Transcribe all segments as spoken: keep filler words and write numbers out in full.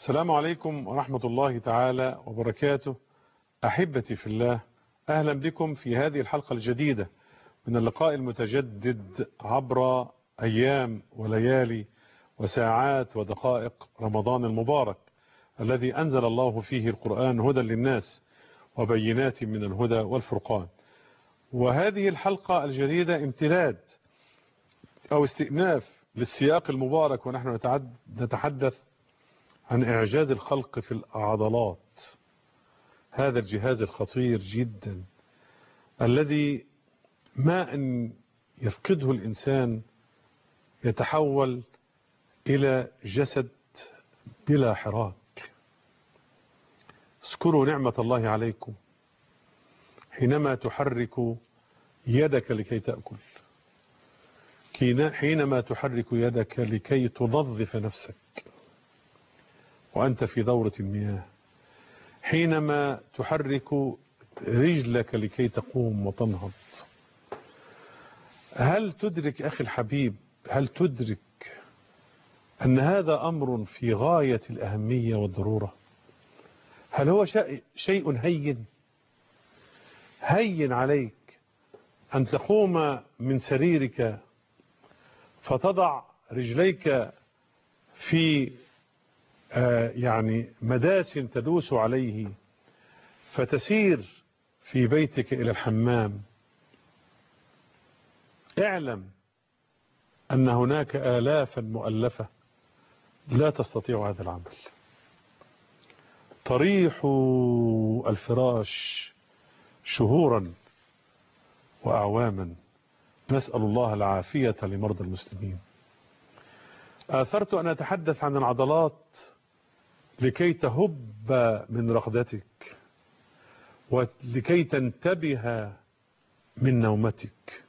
السلام عليكم ورحمة الله تعالى وبركاته. أحبتي في الله، أهلا بكم في هذه الحلقة الجديدة من اللقاء المتجدد عبر أيام وليالي وساعات ودقائق رمضان المبارك الذي أنزل الله فيه القرآن هدى للناس وبينات من الهدى والفرقان. وهذه الحلقة الجديدة امتداد أو استئناف للسياق المبارك، ونحن نتحدث عن إعجاز الخلق في العضلات، هذا الجهاز الخطير جدا الذي ما أن يفقده الإنسان يتحول إلى جسد بلا حراك. اذكروا نعمة الله عليكم حينما تحرك يدك لكي تأكل، حينما تحرك يدك لكي تنظف نفسك وأنت في دورة المياه، حينما تحرك رجلك لكي تقوم وتنهض. هل تدرك أخي الحبيب، هل تدرك أن هذا أمر في غاية الأهمية والضرورة؟ هل هو شيء هين هين عليك أن تقوم من سريرك فتضع رجليك في آه يعني مداس تدوس عليه فتسير في بيتك إلى الحمام؟ اعلم أن هناك آلافا مؤلفة لا تستطيع هذا العمل. طريح الفراش شهورا وأعواما، نسأل الله العافية لمرضى المسلمين. آثرت أن أتحدث عن العضلات لكي تهب من رقدتك ولكي تنتبه من نومتك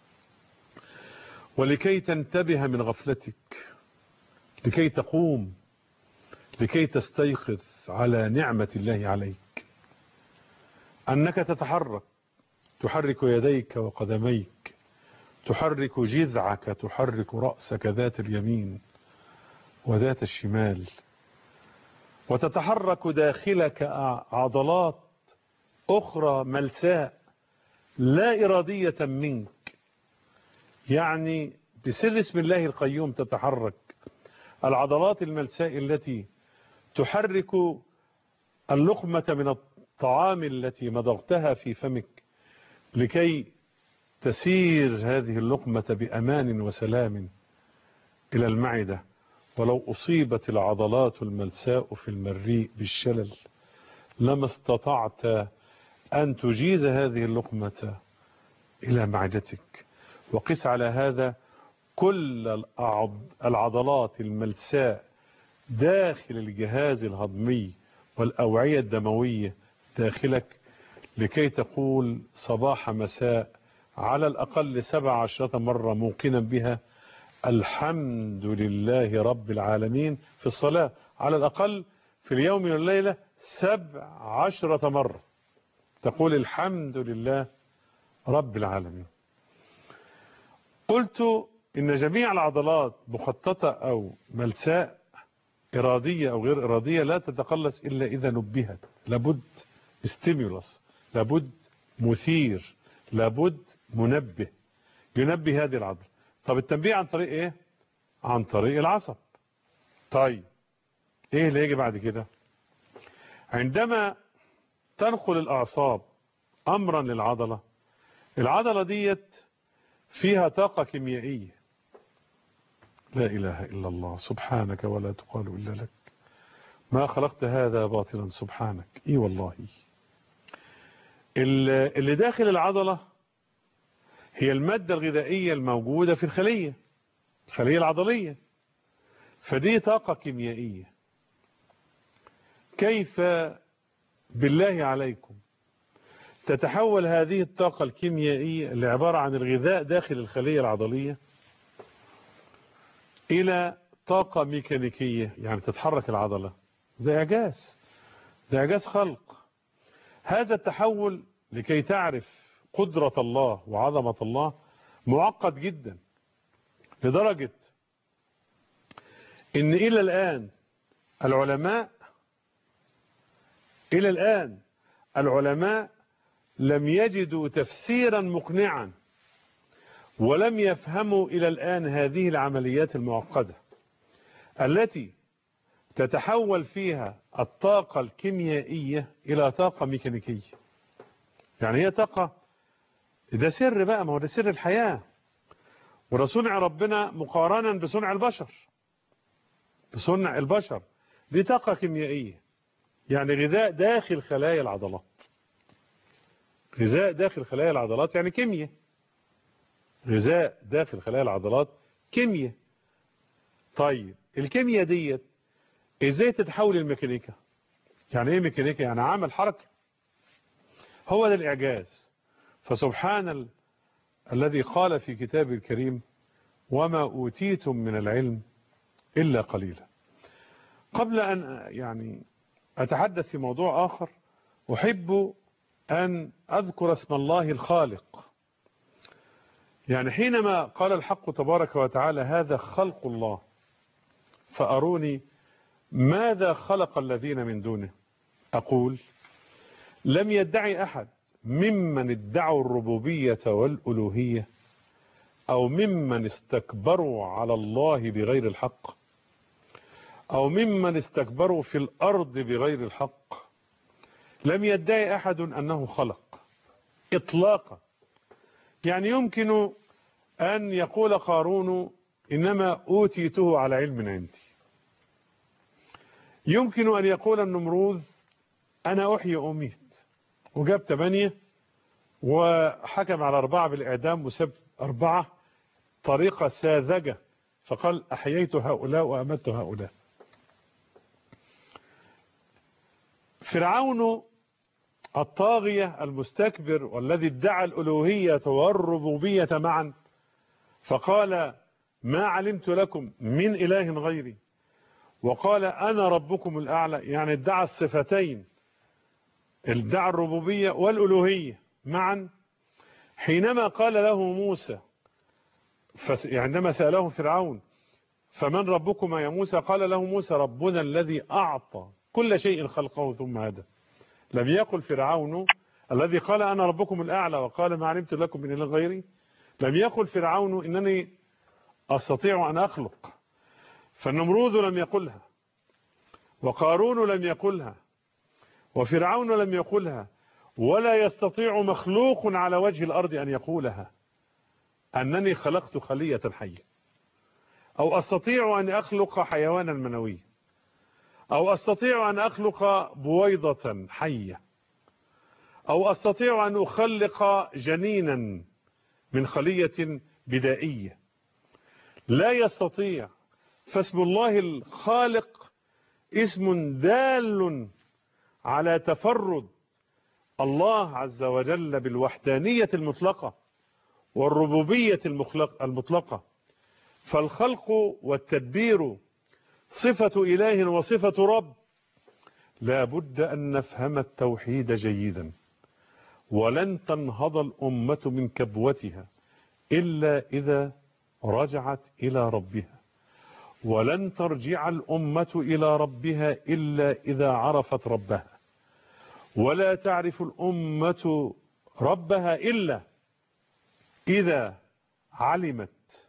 ولكي تنتبه من غفلتك، لكي تقوم، لكي تستيقظ على نعمة الله عليك، أنك تتحرك، تحرك يديك وقدميك، تحرك جذعك، تحرك رأسك ذات اليمين وذات الشمال، وتتحرك داخلك عضلات أخرى ملساء لا إرادية منك، يعني بسر اسم الله القيوم تتحرك العضلات الملساء التي تحرك اللقمة من الطعام التي مضغتها في فمك لكي تسير هذه اللقمة بأمان وسلام إلى المعدة. ولو أصيبت العضلات الملساء في المريء بالشلل لما استطعت أن تجيز هذه اللقمة إلى معدتك. وقس على هذا كل العضلات الملساء داخل الجهاز الهضمي والأوعية الدموية داخلك، لكي تقول صباح مساء على الأقل سبع عشرة مرة موقنا بها الحمد لله رب العالمين في الصلاة، على الأقل في اليوم والليلة سبع عشرة مرة تقول الحمد لله رب العالمين. قلت إن جميع العضلات مخططة أو ملساء، إرادية أو غير إرادية، لا تتقلص إلا إذا نبهت. لابد ستيمولس، لابد مثير، لابد منبه ينبه هذه العضلة. طب التنبيه عن طريق إيه؟ عن طريق العصب. طيب إيه اللي يجي بعد كده؟ عندما تنقل الأعصاب أمرا للعضلة، العضلة ديت فيها طاقة كيميائية، لا إله إلا الله، سبحانك ولا تقال إلا لك، ما خلقت هذا باطلا سبحانك. إيه والله، اللي داخل العضلة هي المادة الغذائية الموجودة في الخلية الخلية العضلية، فدي طاقة كيميائية. كيف بالله عليكم تتحول هذه الطاقة الكيميائية اللي عبارة عن الغذاء داخل الخلية العضلية إلى طاقة ميكانيكية، يعني تتحرك العضلة؟ ده إعجاز، ده إعجاز خلق. هذا التحول لكي تعرف قدرة الله وعظمة الله معقد جدا، لدرجة إن إلى الآن العلماء إلى الآن العلماء لم يجدوا تفسيرا مقنعا، ولم يفهموا إلى الآن هذه العمليات المعقدة التي تتحول فيها الطاقة الكيميائية إلى طاقة ميكانيكية. يعني هي طاقة، ده سر بقى، ما هو ده سر الحياة، وده صنع ربنا مقارنا بصنع البشر. بصنع البشر دي طاقة كيميائية، يعني غذاء داخل خلايا العضلات. غذاء داخل خلايا العضلات يعني كيمياء. غذاء داخل خلايا العضلات كيمياء. طيب الكيمياء ديت ازاي تتحول الميكانيكا؟ يعني ايه ميكانيكا؟ يعني عمل حركة. هو ده الإعجاز. فسبحان ال... الذي قال في كتابه الكريم: وما أوتيتم من العلم إلا قليلا. قبل أن يعني أتحدث في موضوع آخر، أحب أن أذكر اسم الله الخالق. يعني حينما قال الحق تبارك وتعالى: هذا خلق الله فأروني ماذا خلق الذين من دونه، أقول: لم يدعي أحد ممن ادعوا الربوبية والألوهية أو ممن استكبروا على الله بغير الحق أو ممن استكبروا في الأرض بغير الحق، لم يدعي أحد أنه خلق إطلاقا. يعني يمكن أن يقول قارون: إنما أوتيته على علم عندي. يمكن أن يقول النمروذ: أنا أحيي أميت، وجاب ثمانية وحكم على أربعة بالإعدام وسب أربعة طريقة ساذجة، فقال: أحييت هؤلاء وأمت هؤلاء. فرعون الطاغية المستكبر والذي ادعى الألوهية والربوبية معا، فقال: ما علمت لكم من إله غيري، وقال: أنا ربكم الأعلى. يعني ادعى الصفتين، ادعى الربوبية والألوهية معا. حينما قال له موسى، عندما سأله فرعون: فمن ربكما يا موسى؟ قال له موسى: ربنا الذي أعطى كل شيء خلقه ثم هدى. لم يقل فرعون الذي قال أنا ربكم الأعلى وقال: ما علمت لكم من إله غيري، لم يقل فرعون إنني أستطيع أن أخلق. فالنمروذ لم يقلها، وقارون لم يقلها، وفرعون لم يقلها، ولا يستطيع مخلوق على وجه الأرض أن يقولها: أنني خلقت خلية حية، أو أستطيع أن أخلق حيوانا منويا، أو أستطيع أن أخلق بويضة حية، أو أستطيع أن أخلق جنينا من خلية بدائية. لا يستطيع. فاسم الله الخالق اسم دال على تفرد الله عز وجل بالوحدانية المطلقة والربوبية المطلقة. فالخلق والتدبير صفة إله وصفة رب. لا بد أن نفهم التوحيد جيدا، ولن تنهض الأمة من كبوتها إلا إذا رجعت إلى ربها، ولن ترجع الأمة إلى ربها إلا إذا عرفت ربها، ولا تعرف الأمة ربها إلا إذا علمت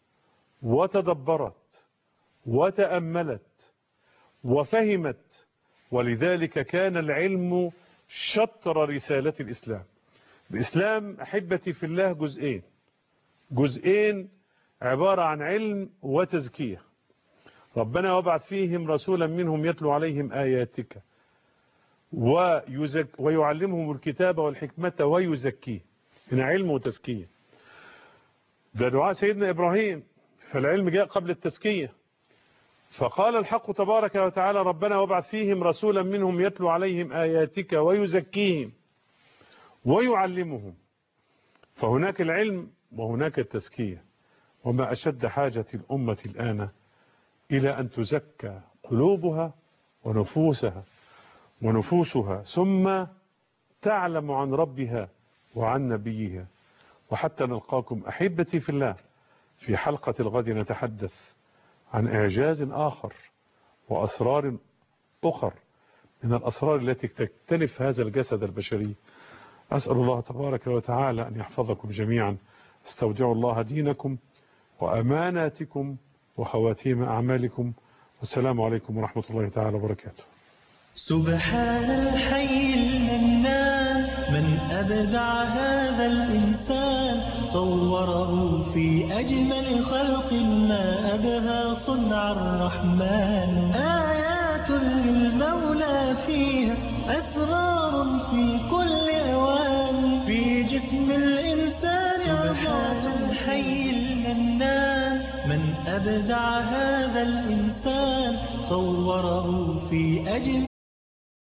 وتدبرت وتأملت وفهمت. ولذلك كان العلم شطر رسالة الإسلام. الإسلام أحبتي في الله جزئين، جزئين عبارة عن علم وتزكية. ربنا وبعث فيهم رسولا منهم يتلو عليهم آياتك ويزك ويعلمهم الكتاب والحكمة ويزكيه. هنا علم وتزكية. ده دعاء سيدنا إبراهيم، فالعلم جاء قبل التزكية. فقال الحق تبارك وتعالى: ربنا وابعث فيهم رسولا منهم يتلو عليهم آياتك ويزكيهم ويعلمهم. فهناك العلم وهناك التزكية. وما أشد حاجة الأمة الآن إلى أن تزكى قلوبها ونفوسها ونفوسها ثم تعلم عن ربها وعن نبيها. وحتى نلقاكم أحبتي في الله في حلقة الغد نتحدث عن إعجاز آخر وأسرار أخر من الأسرار التي تكتنف هذا الجسد البشري. أسأل الله تبارك وتعالى أن يحفظكم جميعا. استودع الله دينكم وأماناتكم وخواتيم أعمالكم، والسلام عليكم ورحمة الله تعالى وبركاته. سبحان الحي المنان، من أبدع هذا الإنسان، صوره في أجمل خلق ما أبهى صنع الرحمن. آيات للمولى فيها، أسرار في كل أوان، في جسم الإنسان. سبحان الحي المنان، من أبدع هذا الإنسان، صوره في أجمل